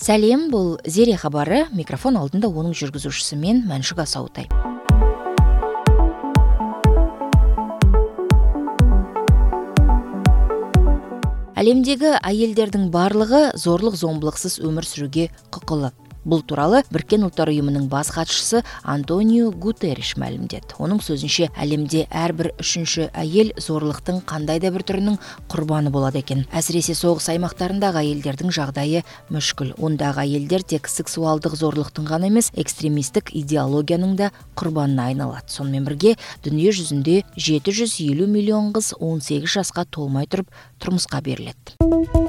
Сәлем, бұл Зере хабары, микрофон алдында оның жүргізушісі мен Мәншүк Асаутай. Әлемдегі әйелдердің барлығы зорлық-зомбылықсыз өмір сүруге құқылы. Бұл туралы Біріккен ұлттар ұйымының бас хатшысы Антонио Гутерриш мәлімдеді. Оның сөзінше, әлемде әрбір үшінші әйел зорлықтың қандай да бір түрінің құрбаны болады екен. Әсіресе соғыс аймақтарындағы әйелдердің жағдайы мүшкіл. Ондағы әйелдер тек сексуалдық зорлықтың ғана емес, экстремистік идеологияның да құрбанына айналады. Сонымен бірге, дүние жүзінде 750 миллион қыз 18 жасқа толмай тұрып тұрмысқа беріледі.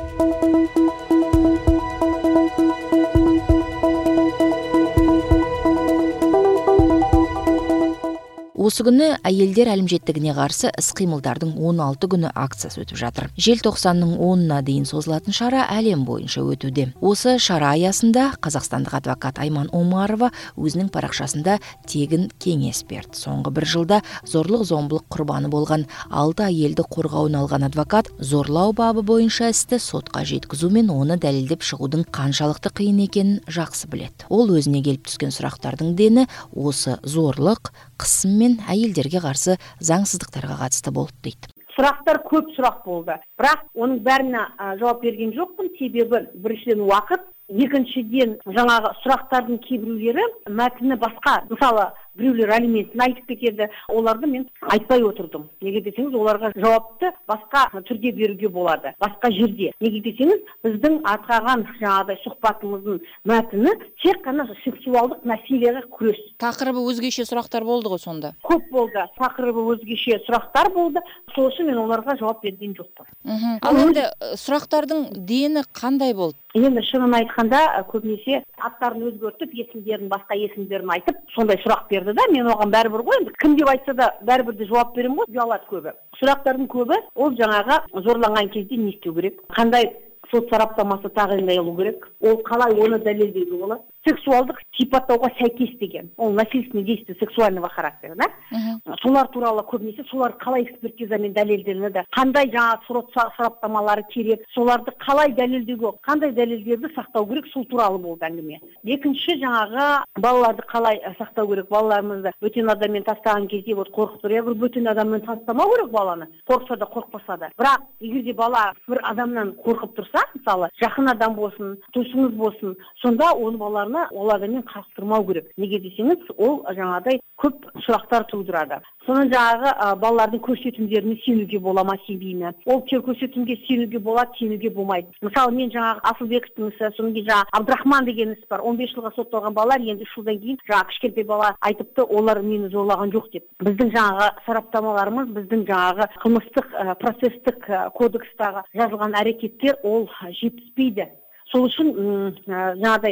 Осы күні әйелдер әлімжеттігіне қарсы іс-қимылдардың 16 күні акциясы өтіп жатыр. Желтоқсанның 10-на дейін созылатын шара әлем бойынша өтуде. Осы шара аясында қазақстандық адвокат Айман Омарова өзінің парақшасында тегін кеңес берді. Соңғы бір жылда зорлық-зомбылық құрбаны болған 6 әйелді қорғауына алған адвокат зорлау бабы бойынша істі сотқа жеткізу мен оны дәлелдеп шығудың қаншалықты қиын екенін жақсы біледі. Ол өзіне келіп түскен сұрақтардың дені осы зорлық, қысым мен әйелдерге қарсы заңсыздықтарға қатысты болды дейді. Сұрақтар көп сұрақ болды. Бірақ оның бәріне жауап берген жоқпын. Себебі біріншіден уақыт, екіншіден жаңағы сұрақтардың кейбіреулері мәтіні басқа. Мысалы, біреулер алиментін айтып кетеді. Оларды мен айтпай отырдым. Неге десеңіз, оларға жауапты басқа түрде беруге болады. Басқа жерде. Неге десеңіз, біздің атқаған жаңағыдай сұхбатымыздың мәтіні тек қана сексуалдық мәселеге күрес. Тақырыбы өзгеше сұрақтар болды ғой сонда? Көп болды. Тақырыбы өзгеше сұрақтар болды. Сол үшін мен оларға жауап берген жоқпын. Ал енді сұрақтардың дені қандай болды? Енді шынын айтқанда көбінесе аттарын өзгертіп, есімдерін басқа есімдерін айтып, сондай сұрақ берді да, мен оған бәрібір ғой, кім деп айтса да бәрібір де жауап беремін ғой, ұялады көбі. Сұрақтардың көбі ол жаңағы зорланған кезде не істеу керек, қандай сот сараптамасы тағайындалу керек, ол қалай оны дәлелдеуге болады. Сексуалдық сипаттауға сәйкес деген. Ол насильственное действие сексуального характера, да? Солар туралы көбінесе солар қалай экспертизамен дәлелденеді, қандай жаңа сот сараптамалары керек, соларды қалай дәлелдеуге, қандай дәлелдерді сақтау керек, сол туралы болды әңгіме. Екінші жаңағы балаларды қалай сақтау керек, балаларымызды бөтен адаммен тастаған кезде вот қорқып тұр. Бір бөтен адаммен тастамау керек баланы, қорқса да қорықпаса да. Бірақ егер де бала бір адамнан қорқып тұрса, мысалы, жақын адам болсын, туысыңыз болсын, сонда оны балаларына ол адаммен қастырмау керек. Неге десеңіз, ол жаңағыдай көп сұрақтар тудырады. Соның жаңағы балалардың көрсетімдеріне сенуге бола ма, сенбей ме? Ол көрсетімге сенуге болады, сенуге болмайды. Мысалы, мен жаңағы Асылбековтың ісі, содан кейін жаңағы Абдрахман деген іс бар. 15 жылға сотталған балалар енді 3 жылдан кейін жаңағы кішкентай бала айтыпты, олар мені зорлаған жоқ деп. Біздің жаңағы сараптамаларымыз, біздің жаңағы қылмыстық процестік кодекстағы жазылған әрекеттер ол жетіспейді. Сол үшін жаңағыдай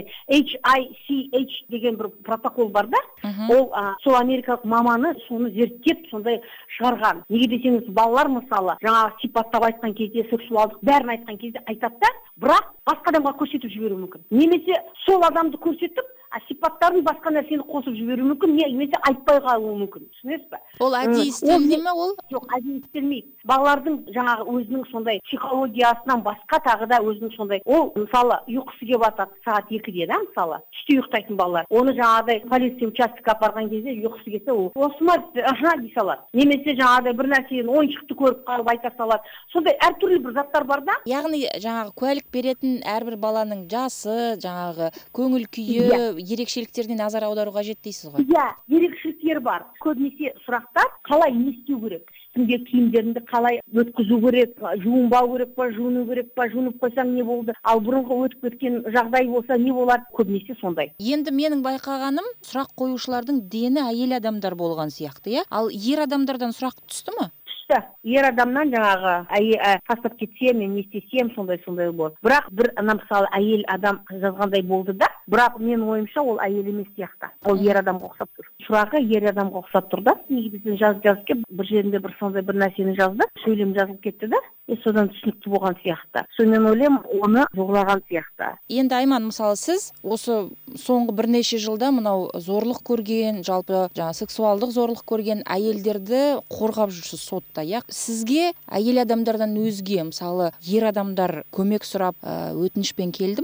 HICH деген бір протокол бар да, ол сол америкалық маманы соны зерттеп сондай шығарған. Неге десеңіз, балалар мысалы жаңағы сипаттап айтқан кезде, сексуалдық бәрін айтқан кезде айтады да, бірақ басқа адамға көрсетіп жіберуі мүмкін. Немесе сол адамды көрсетіп, сипаттарын басқа нәрсені қосып жіберуі мүмкін, немесе айтпай қалуы мүмкін. Түсінесіз бе? Ол әдейі істелмей ме ол? Жоқ, әдейі істелмейді. Балалардың жаңағы өзінің сондай психологиясынан басқа тағы да өзінің сондай. Ол мысалы ұйқысы келіп жатады сағат 2-де, да, мысалы. Түсте ұйықтайтын балалар. Оны жаңағыдай полиция участокқа апарған кезде ұйқысы келсе, ол осы ма дей салады. Немесе жаңағыдай бір нәрсені ойыншықты көріп қалып айта салады. Сондай әртүрлі бір заттар бар да. Яғни жаңағы куәлік беретін әрбір баланың жасы, жаңағы көңіл күйі, ерекшеліктеріне назар аудару қажет дейсіз ғой? Иә, ерекшеліктер бар. Көбінесе сұрақтар қалай не істеу керек? Үстіңге киімдеріңді қалай өткізу керек, жуынбау керек па, жуыну керек па, жуынып қойсаң не болды? Ал бұрынғы өтіп кеткен жағдай болса не болады? Көбінесе сондай. Енді менің байқағаным, сұрақ қоюшылардың дені әйел адамдар болған сияқты, иә? Ал ер адамдардан сұрақ түсті ме? Ер адамнан жаңағы тастап кетсе, мен не істесем, сондай болады. Бірақ бір мысалы әйел адам жазғандай болды да, бірақ менің ойымша ол әйел емес сияқты. Ол ер адамға ұқсап тұр. Сұрағы ер адамға ұқсап тұр да. Негізі жазып кеп, бір жерінде бір сондай бір нәрсені жазды, сөйлем жазылып кетті да. Содан түсінікті болған сияқты. Сонымен ойлаймын, оны жоғлаған сияқты. Енді Айман, мысалы сіз осы соңғы бірнеше жылда мынау зорлық көрген, жалпы сексуалдық зорлық көрген әйелдерді қорғап жүрсіз сотта, иә? Сізге әйел адамдардан өзге, мысалы ер адамдар көмек сұрап өтінішпен келді ме?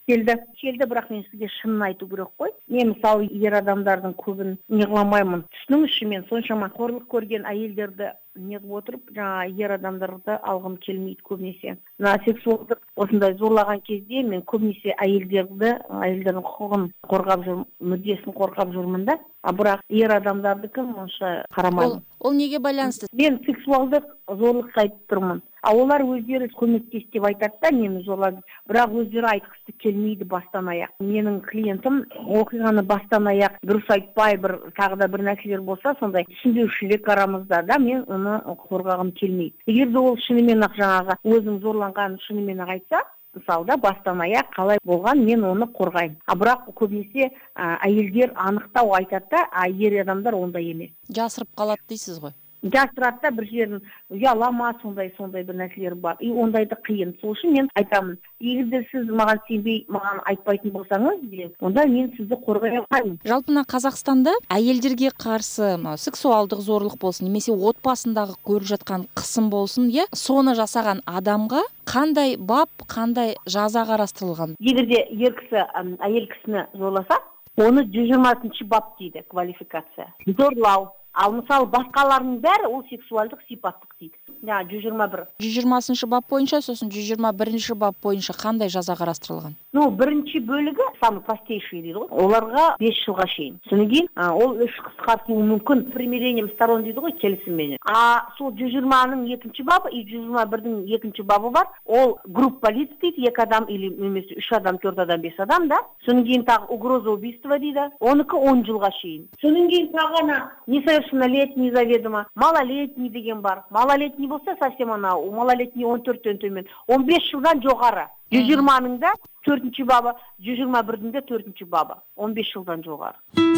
келді, бірақ мен сізге шынын айту керек қой. Мен мысалы ер адамдардың көбін неғыламаймын. Түсініңізші, мен соншама қорлық көрген әйелдерді неғып отырып, жаңа ер адамдарды алғым келмейді көбінесе. Сексуалдық осындай зорлаған кезде мен көбінесе әйелдердің құқығын қорғап жүрмін, мүддесін қорғап жүрмін да. Бірақ ер адамдардікі онша қарамаймын. Ол неге байланысты? Мен сексуалдық зорлыққа айтып тұрмын. Олар өздері көмектес деп айтады да, мені зорлады. Бірақ өздері айтқысы келмейді бастан аяқ. Менің клиентім оқиғаны бастан аяқ дұрыс айтпай, тағы да бір нәрселер болса, сондай түсінбеушілік арамызда да, мен оны қорғағым келмейді. Егер де ол шынымен ақ жаңағы өзің зорланғанын шынымен ақ айтса, мысалы да бастан аяқ қалай болған, мен оны қорғаймын. Бірақ көбінесе әйелдер анықтау айтады да, ер адамдар ондай емес. Жасырып қалады дейсіз ғой. Жасырады да, бір жерін ұялама, сондай бір нәрселер бар. Ондайды қиын. Сол үшін мен айтамын, егер де сіз маған сенбей, маған айтпайтын болсаңыз, онда мен сізді қорғай алмаймын. Жалпы Қазақстанда әйелдерге қарсы сексуалдық зорлық болсын, немесе отбасындағы көріп жатқан қысым болсын, соны жасаған адамға қандай бап, қандай жаза қарастырылған? Егер де ер кісі әйел кісіні зорласа, оны 120 бап дейді, квалификация. Зорлау. Ал мысалы басқаларының бәрі ол сексуалдық сипаттық дейді. 121. 120 бап бойынша, сосын 121 бап бойынша қандай жаза қарастырылған? Бірінші бөлігі, самый простейший дейді ғой, оларға 5 жылға шейін. Содан кейін ол үш қысқартуы мүмкін, примирением сторон дейді ғой, келісімменен. Сол 120-ның екінші бабы и 121-дің екінші бабы бар. Ол группа лиц дейді, 2 адам или немесе 3 адам, 4 адам, 5 адам да. Содан кейін тағы угроза убийства дейді. Оныкі 10 жылға шейін. Содан кейін тағы несовершеннолетний заведомо, малолетний деген бар. Малолетний болса совсем малолетний 14-тен төмен, 15 жылдан жоғары. 120-ның да 4-ші бабы, 121-дің де 4-ші бабы, 15 жылдан жоғары.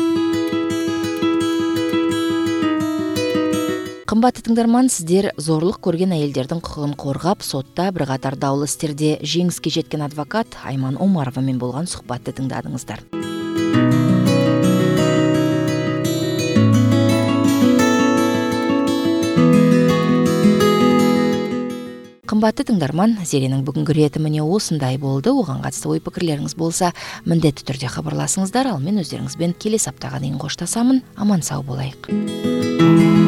Қымбатты тыңдарман, сіздер зорлық көрген әйелдердің құқығын қорғап, сотта бірқатар даулы істерде жеңіске жеткен адвокат Айман Омаровамен болған сұхбатты тыңдадыңыздар. Қымбатты тыңдарман, Зеренің бүгінгі реті міне осындай болды. Оған қатысты ой пікірлеріңіз болса, міндетті түрде хабарласыңыздар. Ал мен өздеріңізбен келесі аптаға дейін қоштасамын. Аман сау болайық.